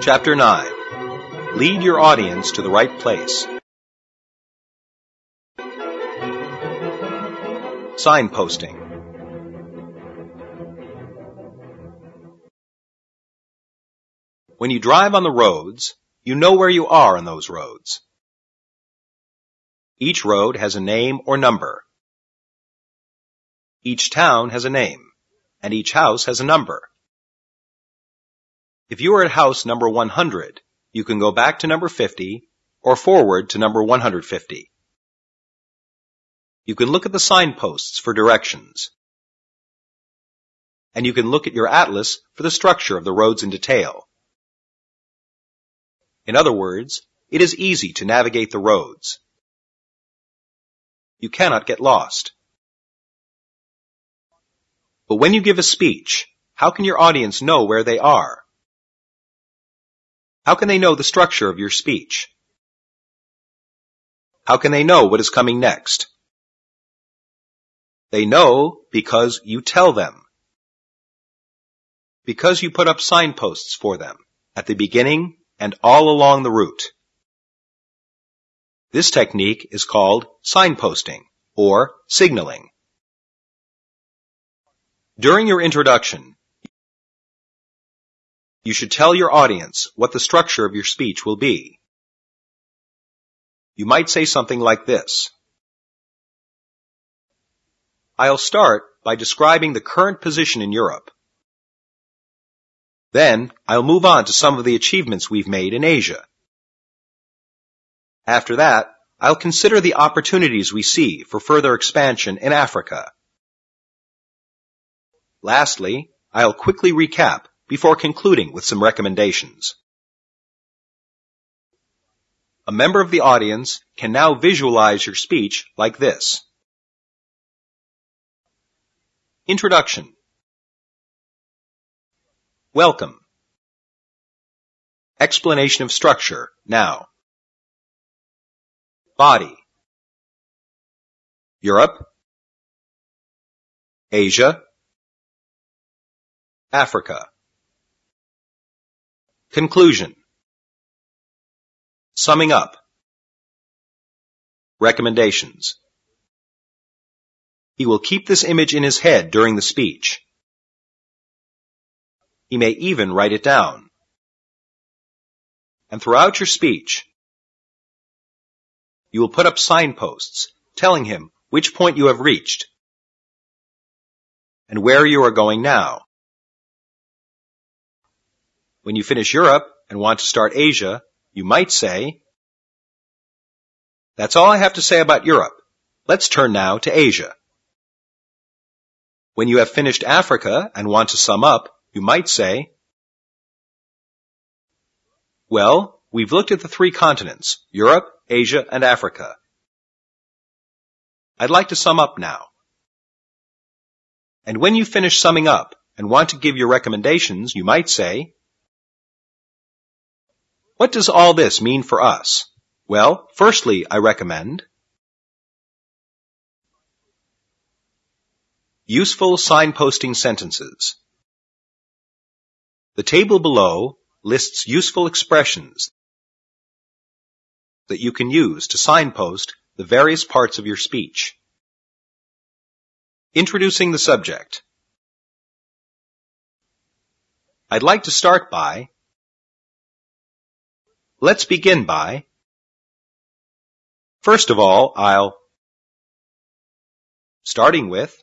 Chapter 9. Lead your audience to the right place. Signposting. When you drive on the roads, you know where you are on those roads. Each road has a name or number. Each town has a name, and each house has a number. If you are at house number 100, you can go back to number 50 or forward to number 150. You can look at the signposts for directions. And you can look at your atlas for the structure of the roads in detail. In other words, it is easy to navigate the roads. You cannot get lost. But when you give a speech, how can your audience know where they are? How can they know the structure of your speech? How can they know what is coming next? They know because you tell them. Because you put up signposts for them at the beginning and all along the route. This technique is called signposting or signaling. During your introduction, you should tell your audience what the structure of your speech will be. You might say something like this. I'll start by describing the current position in Europe. Then I'll move on to some of the achievements we've made in Asia. After that, I'll consider the opportunities we see for further expansion in Africa. Lastly, I'll quickly recap before concluding with some recommendations. A member of the audience can now visualize your speech like this. Introduction. Welcome. Explanation of structure, now. Body. Europe, Asia, Africa. Conclusion. Summing up. Recommendations. He will keep this image in his head during the speech. He may even write it down. And throughout your speech, you will put up signposts telling him which point you have reached and where you are going now. When you finish Europe and want to start Asia, you might say, "That's all I have to say about Europe. Let's turn now to Asia." When you have finished Africa and want to sum up, you might say, "Well, we've looked at the 3 continents, Europe, Asia, and Africa. I'd like to sum up now." And when you finish summing up and want to give your recommendations, you might say, "What does all this mean for us? Well, firstly, I recommend useful signposting sentences. The table below lists useful expressions that you can use to signpost the various parts of your speech. Introducing the subject. I'd like to start by, let's begin by, first of all, starting with,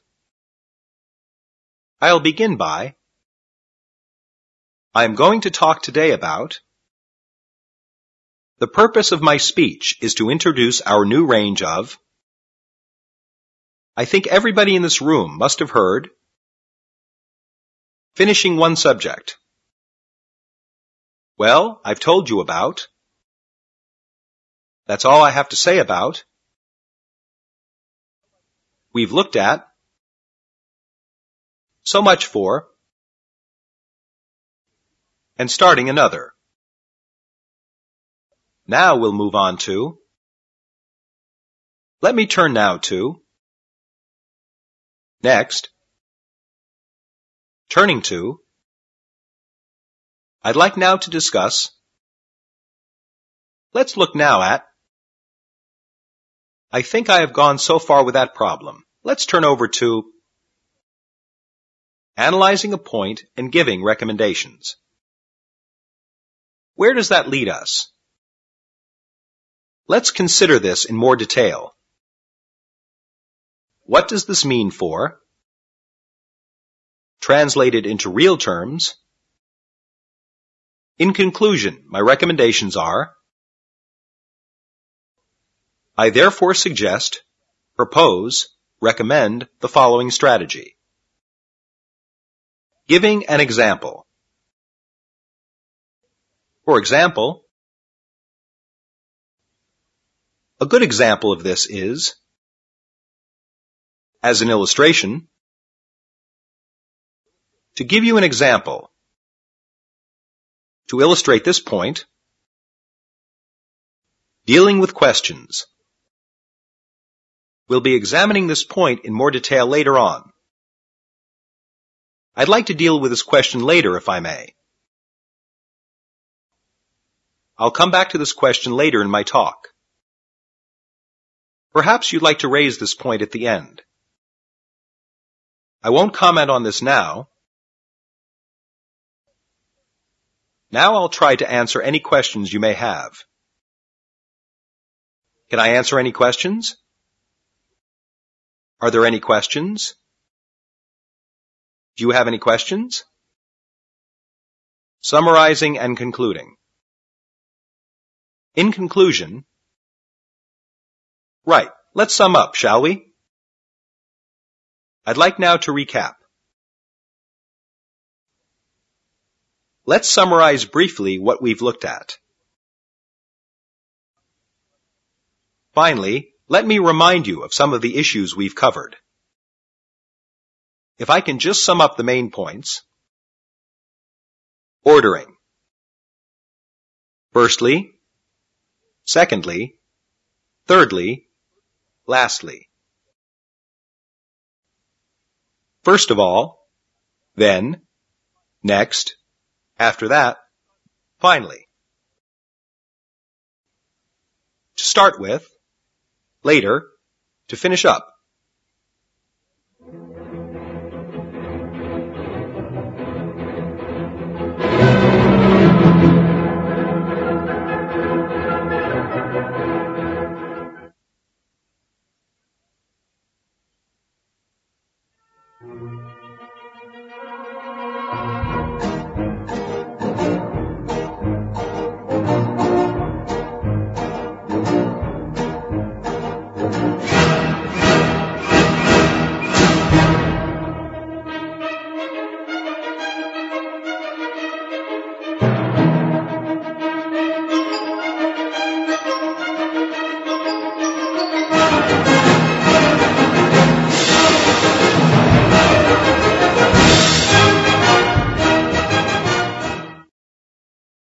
I'll begin by, I am going to talk today about, the purpose of my speech is to introduce our new range of, I think everybody in this room must have heard, finishing one subject. Well, I've told you about, that's all I have to say about, we've looked at, so much for, and starting another. Now we'll move on to, let me turn now to, next, turning to, I'd like now to discuss. Let's look now at. I think I have gone so far with that problem. Let's turn over to analyzing a point and giving recommendations. Where does that lead us? Let's consider this in more detail. What does this mean for? Translated into real terms. In conclusion, my recommendations are: I therefore suggest, propose, recommend the following strategy. Giving an example. For example, a good example of this is, as an illustration, to give you an example. To illustrate this point, dealing with questions. We'll be examining this point in more detail later on. I'd like to deal with this question later, if I may. I'll come back to this question later in my talk. Perhaps you'd like to raise this point at the end. I won't comment on this now. Now I'll try to answer any questions you may have. Can I answer any questions? Are there any questions? Do you have any questions? Summarizing and concluding. In conclusion, right, let's sum up, shall we? I'd like now to recap. Let's summarize briefly what we've looked at. Finally, let me remind you of some of the issues we've covered. If I can just sum up the main points. Ordering. Firstly, secondly, thirdly, lastly. First of all, then, next, after that, finally. To start with, later, to finish up.